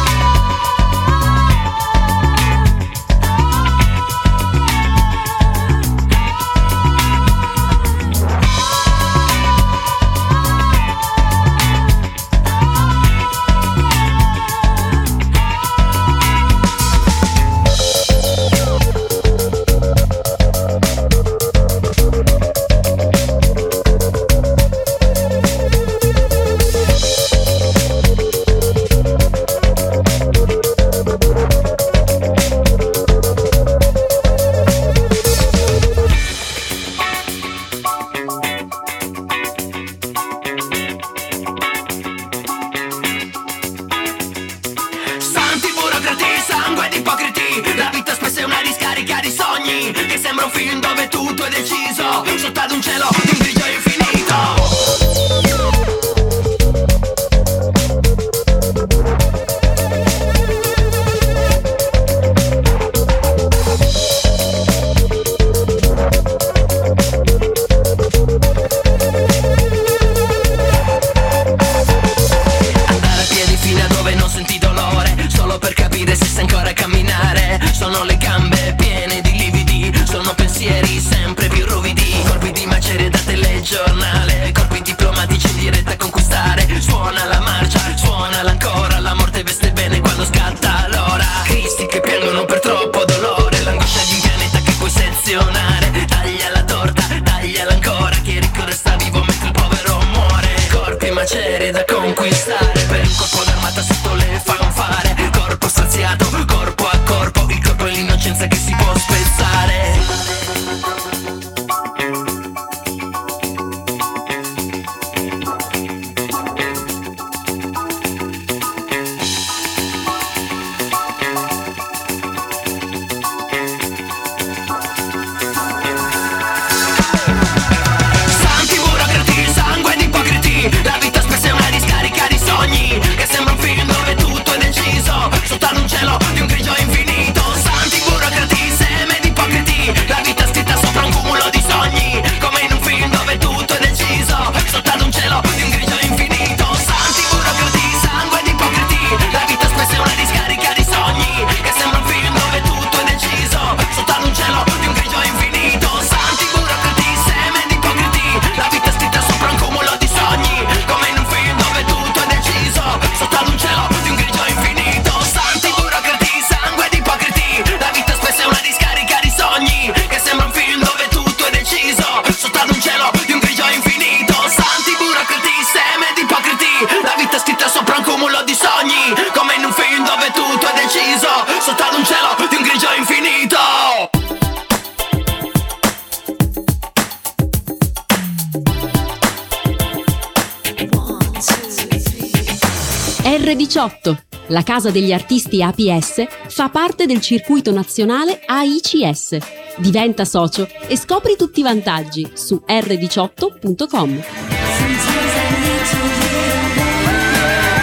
R18, la casa degli artisti APS, fa parte del circuito nazionale AICS. Diventa socio e scopri tutti i vantaggi su r18.com.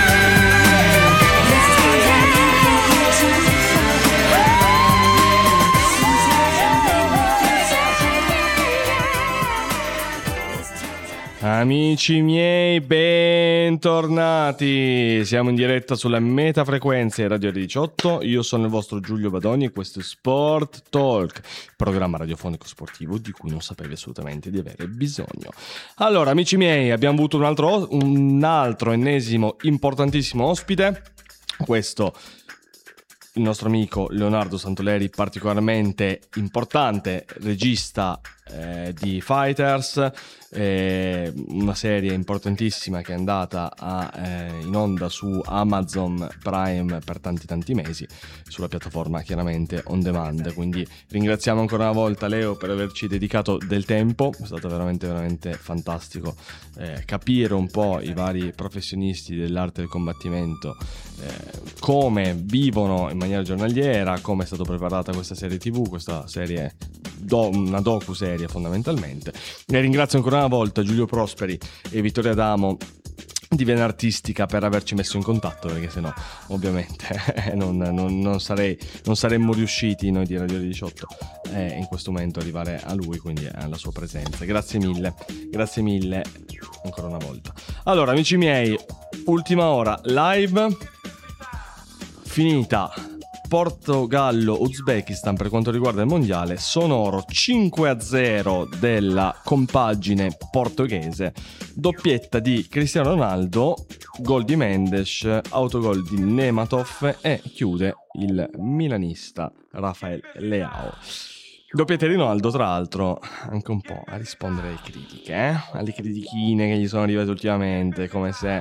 Amici miei, bentornati! Siamo in diretta sulle metafrequenze Radio 18. Io sono il vostro Giulio Badoni e questo è Sport Talk, programma radiofonico sportivo di cui non sapevi assolutamente di avere bisogno. Allora, amici miei, abbiamo avuto un altro ennesimo importantissimo ospite. Questo, il nostro amico Leonardo Santoleri, particolarmente importante, regista di Fighters, una serie importantissima che è andata in onda su Amazon Prime per tanti mesi, sulla piattaforma chiaramente on demand. Quindi ringraziamo ancora una volta Leo per averci dedicato del tempo. È stato veramente fantastico capire un po' i vari professionisti dell'arte del combattimento, come vivono in maniera giornaliera, come è stata preparata questa serie TV, questa serie una docu-serie fondamentalmente. E ringrazio ancora una volta Giulio Prosperi e Vittorio Adamo di Vena Artistica per averci messo in contatto, perché sennò ovviamente non saremmo riusciti noi di Radio 18 in questo momento arrivare a lui, quindi alla sua presenza. Grazie mille ancora una volta. Allora, amici miei, ultima ora live finita. Portogallo-Uzbekistan per quanto riguarda il mondiale, sonoro 5-0 della compagine portoghese, doppietta di Cristiano Ronaldo, gol di Mendes, autogol di Nematov e chiude il milanista Rafael Leao. Doppietta di Ronaldo, tra l'altro, anche un po' a rispondere alle critiche, alle critichine che gli sono arrivate ultimamente, come se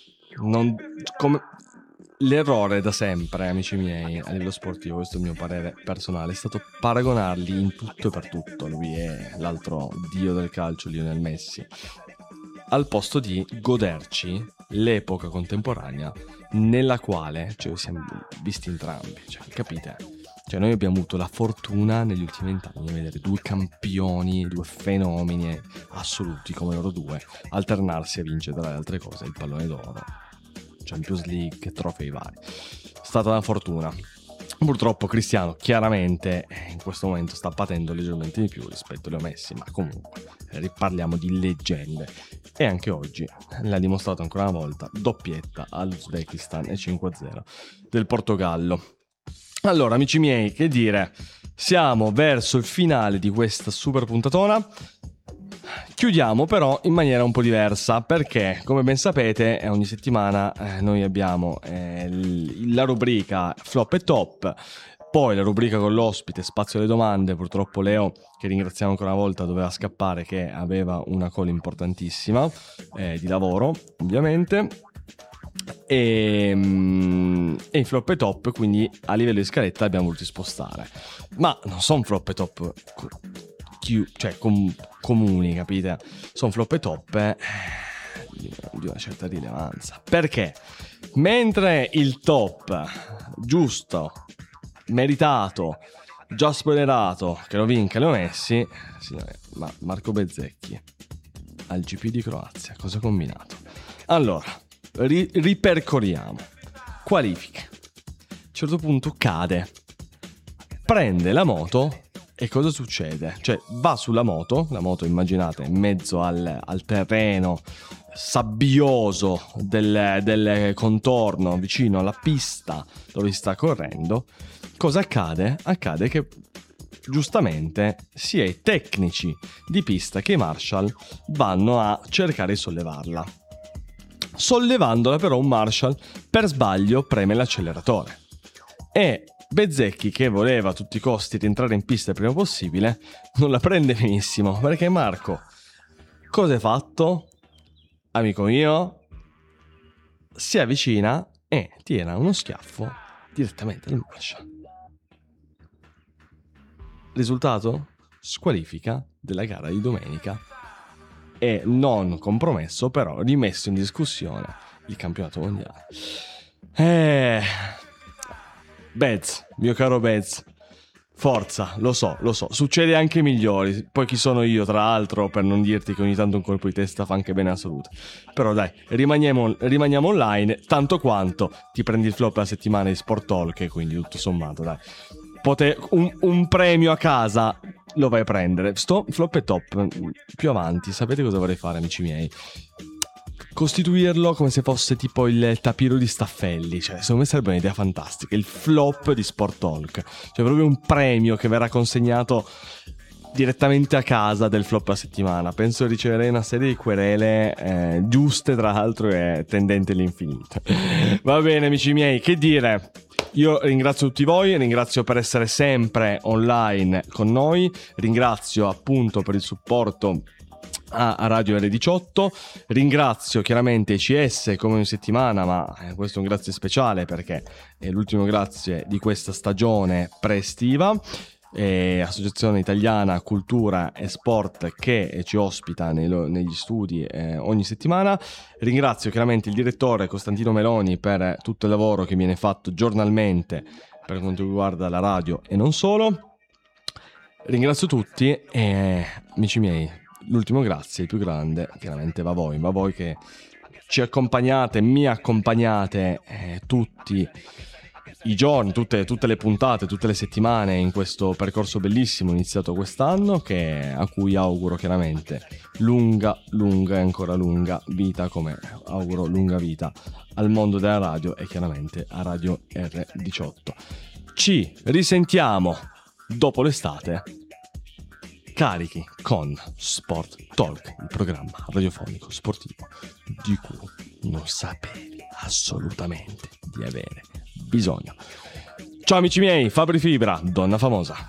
l'errore da sempre, amici miei, a livello sportivo, questo è il mio parere personale, è stato paragonarli in tutto e per tutto, lui è l'altro dio del calcio, Lionel Messi, al posto di goderci l'epoca contemporanea nella quale ci siamo visti entrambi, capite? Noi abbiamo avuto la fortuna negli ultimi 20 anni di vedere due campioni, due fenomeni assoluti come loro due alternarsi a vincere tra le altre cose il pallone d'oro, Champions League, trofei vari. È stata una fortuna. Purtroppo Cristiano chiaramente in questo momento sta patendo leggermente di più rispetto a Leo Messi, ma comunque riparliamo di leggende e anche oggi l'ha dimostrato ancora una volta, doppietta all'Uzbekistan e 5-0 del Portogallo. Allora, amici miei, che dire, siamo verso il finale di questa super puntatona. Chiudiamo però in maniera un po' diversa, perché come ben sapete ogni settimana noi abbiamo la rubrica Flop e Top, poi la rubrica con l'ospite Spazio alle domande. Purtroppo Leo, che ringraziamo ancora una volta, doveva scappare, che aveva una call importantissima di lavoro ovviamente, e i Flop e Top, quindi a livello di scaletta abbiamo voluto spostare, ma non sono Flop e Top comuni, capite? Sono flop e top di una certa rilevanza, perché mentre il top giusto, meritato, già spoilerato che lo vinca Leo Messi, signore, ma Marco Bezzecchi al GP di Croazia cosa ha combinato? Allora, ripercorriamo. Qualifiche, a un certo punto cade, prende la moto. E cosa succede? Va sulla moto, la moto immaginate in mezzo al terreno sabbioso del contorno vicino alla pista dove si sta correndo. Cosa accade? Accade che giustamente sia i tecnici di pista che i marshal vanno a cercare di sollevarla. Sollevandola però un marshal per sbaglio preme l'acceleratore e Bezzecchi, che voleva a tutti i costi rientrare in pista il prima possibile, non la prende benissimo, perché Marco, cosa hai fatto? Amico mio, si avvicina e tira uno schiaffo direttamente al marshal. Risultato? Squalifica della gara di domenica e non compromesso, però rimesso in discussione il campionato mondiale. Bez, mio caro Bez, forza, lo so, succede anche ai migliori. Poi chi sono io, tra l'altro, per non dirti che ogni tanto un colpo di testa fa anche bene alla salute. Però dai, rimaniamo online, tanto quanto ti prendi il flop la settimana di Sport Talk, e quindi tutto sommato, dai. Un premio a casa lo vai a prendere. Sto flop e top più avanti, sapete cosa vorrei fare, amici miei? Costituirlo come se fosse tipo il tapiro di Staffelli, cioè secondo me sarebbe un'idea fantastica, il flop di Sport Talk, cioè proprio un premio che verrà consegnato direttamente a casa del flop a settimana. Penso riceverei una serie di querele giuste, tra l'altro, e tendenti all'infinito. Va bene, amici miei, che dire? Io ringrazio tutti voi, ringrazio per essere sempre online con noi, ringrazio appunto per il supporto a Radio R18, ringrazio chiaramente ICS come ogni settimana, ma questo è un grazie speciale perché è l'ultimo grazie di questa stagione pre-estiva, Associazione Italiana Cultura e Sport che ci ospita negli studi ogni settimana. Ringrazio chiaramente il direttore Costantino Meloni per tutto il lavoro che viene fatto giornalmente per quanto riguarda la radio e non solo. Ringrazio tutti e amici miei, l'ultimo grazie, il più grande, chiaramente va a voi che ci accompagnate, mi accompagnate tutti i giorni, tutte le puntate, tutte le settimane in questo percorso bellissimo iniziato quest'anno, a cui auguro chiaramente lunga e ancora lunga vita, come auguro lunga vita al mondo della radio e chiaramente a Radio R18. Ci risentiamo dopo l'estate, carichi con Sport Talk, il programma radiofonico sportivo di cui non sapevi assolutamente di avere bisogno. Ciao amici miei, Fabri Fibra, Donna Famosa.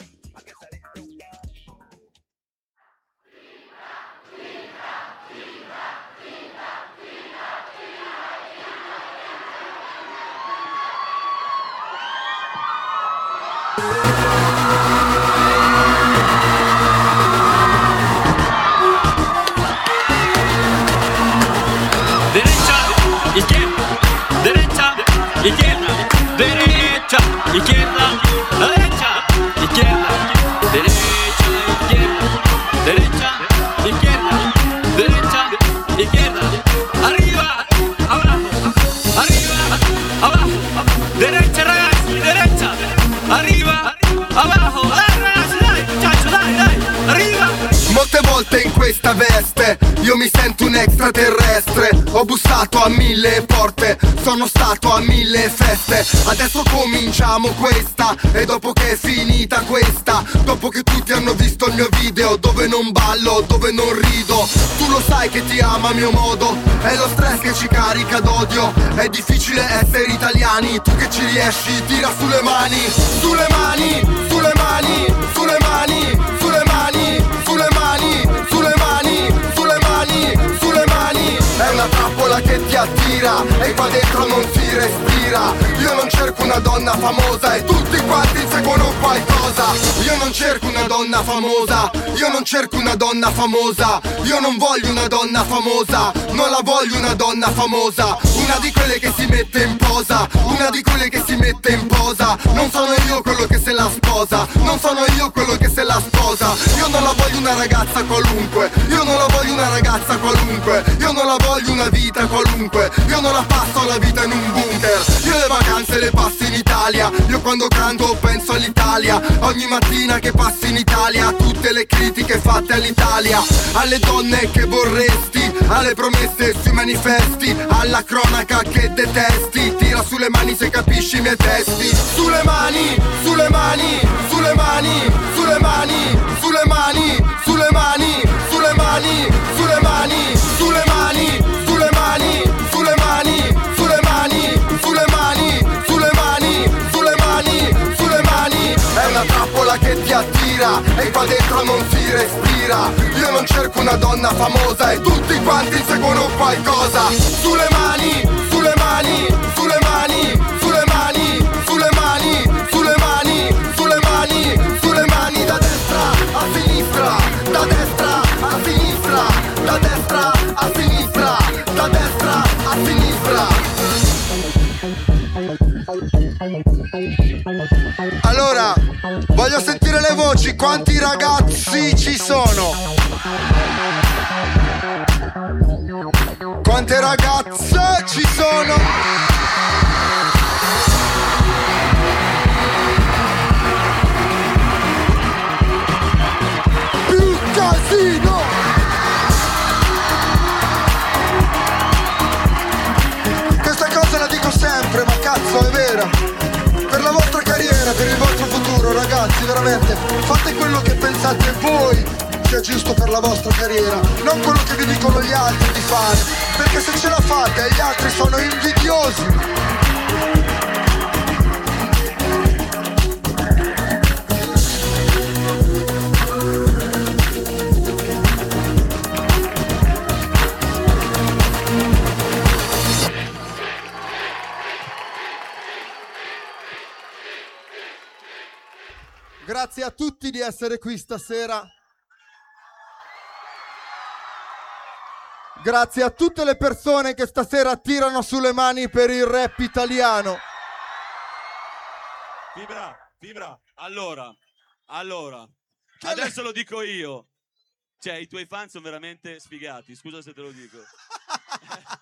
Derecha, izquierda, derecha, izquierda, derecha, izquierda, derecha, izquierda, derecha, izquierda, arriba, abajo, arriba, abajo, derecha ragazzi, derecha, arriba, abajo, dai ragazzi, dai, muchachos, dai, arriba. Molte volte in questa veste io mi sento un extraterrestre. Ho bussato a 1000 porte, sono stato a 1000 feste. Adesso cominciamo questa, e dopo che è finita questa, dopo che tutti hanno visto il mio video dove non ballo, dove non rido, tu lo sai che ti amo a mio modo, è lo stress che ci carica d'odio. È difficile essere italiani, tu che ci riesci tira sulle mani, sulle mani, sulle mani, sulle mani, sulle mani, sulle mani, sulle mani, sulle mani, sulle mani. È una trappola che ti attira e qua dentro non si respira. Io non cerco una donna famosa e tutti quanti inseguono qualcosa. Io non cerco una donna famosa, io non cerco una donna famosa, io non voglio una donna famosa, non la voglio una donna famosa. Una di quelle che si mette in posa, una di quelle che si mette in posa. Non sono io quello che se la sposa, non sono io quello che se la sposa. Io non la voglio una ragazza qualunque, io non la voglio una ragazza qualunque, io non la voglio una vita qualunque, io non la passo la vita in un bunker. Io le vacanze le passo in Italia, io quando canto penso all'Italia. Ogni mattina che passi in Italia, tutte le critiche fatte all'Italia, alle donne che vorresti, alle promesse sui manifesti, alla cronaca che detesti. Tira sulle mani se capisci i miei testi. Sulle mani, sulle mani, sulle mani, sulle mani, sulle mani, sulle mani, sulle mani, sulle mani, sulle mani, sulle mani, sulle mani, sulle mani, sulle mani, sulle mani, sulle mani, sulle mani. È una trappola che ti attira e qua dentro non si respira. Io non cerco una donna famosa e tutti quanti inseguono qualcosa. Sulle mani, sulle mani, sulle mani, sulle mani, sulle mani, sulle mani, sulle mani, sulle mani. Da destra a sinistra, da destra a sinistra, da destra a sinistra, da destra a sinistra. Allora, voglio sentire le voci, quanti ragazzi ci sono? Quante ragazze ci sono? è vera. Per la vostra carriera, per il vostro futuro, ragazzi, veramente, fate quello che pensate voi sia giusto per la vostra carriera, non quello che vi dicono gli altri di fare, perché se ce la fate gli altri sono invidiosi. Grazie a tutti di essere qui stasera. Grazie a tutte le persone che stasera tirano sulle mani per il rap italiano. Fibra. Allora, adesso lo dico io. Cioè, i tuoi fan sono veramente sfigati, scusa se te lo dico.